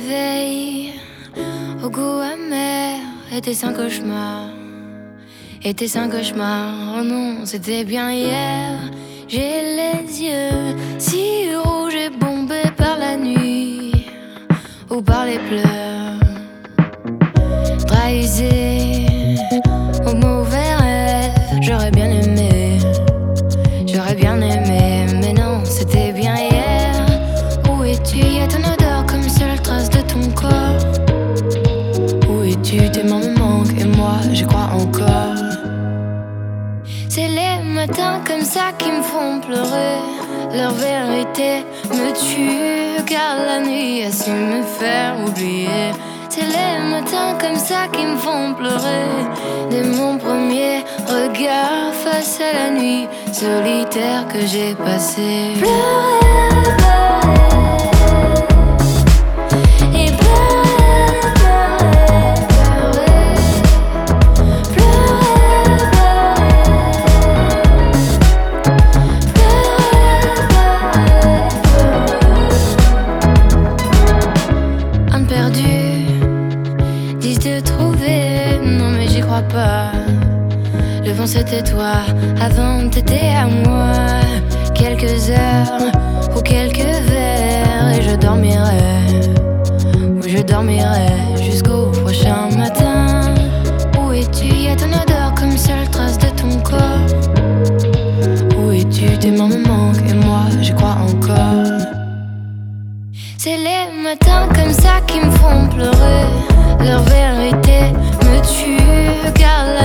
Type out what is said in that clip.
réveil au goût amer. Était-ce un cauchemar? Était-ce un cauchemar? Oh non, c'était bien hier. J'ai les yeux si rouges et bombés par la nuit ou par les pleurs. Trahisé au mauvais rêve. J'aurais bien aimé, mais non, c'était bien hier. Où es-tu? Y'a ton odeur comme seule trace de ton corps. Où es-tu? Tes mains me manquent et moi j'y crois encore. C'est les matins comme ça qui me font pleurer. Leur vérité me tue, car la nuit a su me faire oublier. C'est les matins comme ça qui me font pleurer. Dès mon premier regard face à la nuit solitaire que j'ai passée. Pleurer, pleurer. Et pleurer, pleurer, pleurer. Pleurer, pleurer. Un perdu, disent de trouver, non mais j'y crois pas. Le vent c'était toi, avant t'étais à moi. Quelques heures ou quelques verres et je dormirai. Oui je dormirai jusqu'au prochain matin. Où es-tu? Y'a ton odeur comme seule trace de ton corps. Où es-tu? Tes mains me manquent et moi j'y crois encore. C'est les matins comme ça qui me font pleurer. Leur vérité me tue, car la